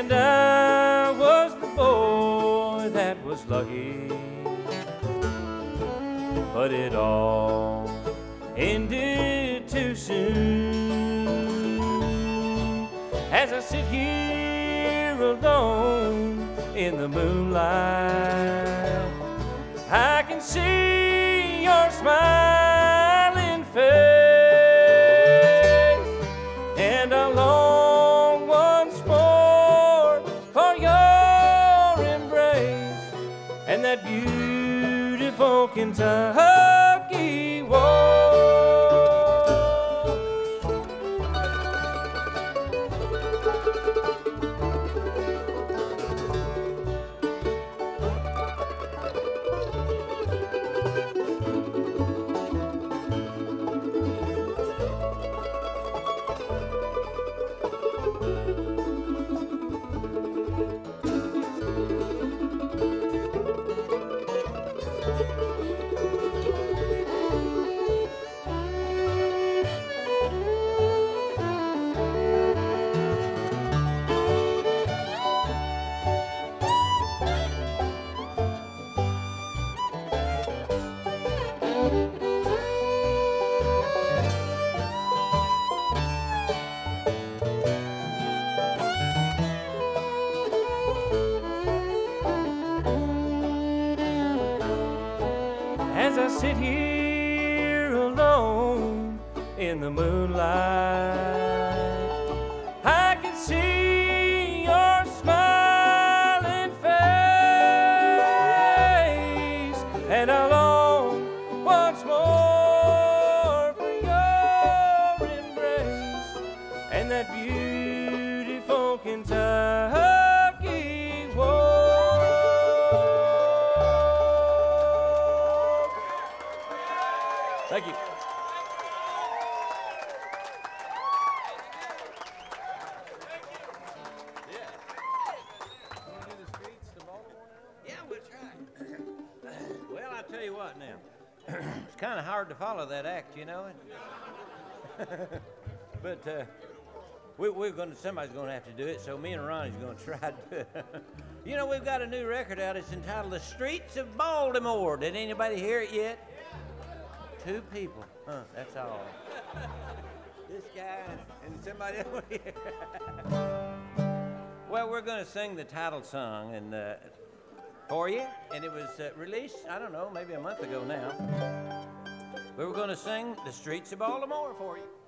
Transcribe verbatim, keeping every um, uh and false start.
And I was the boy that was lucky, but it all ended too soon. As I sit here alone in the moonlight, I can see your smiling face, and I long once more for your embrace and that beautiful Kentucky walk. As I sit here alone in the moonlight, I can see your smiling face, and I long once more for your embrace and that beautiful Kentucky walk. Thank you. Yeah, we'll try. Well, I tell you what now. It's kind of hard to follow that act, you know. But uh, we, we're going to, somebody's going to have to do it, so me and Ronnie's going to try to do it. You know, we've got a new record out. It's entitled The Streets of Baltimore. Did anybody hear it yet? Two people. Huh, that's all. This guy and somebody over here. Well, we're going to sing the title song and uh, for you, and it was uh, released, I don't know, maybe a month ago now. We were going to sing The Streets of Baltimore for you.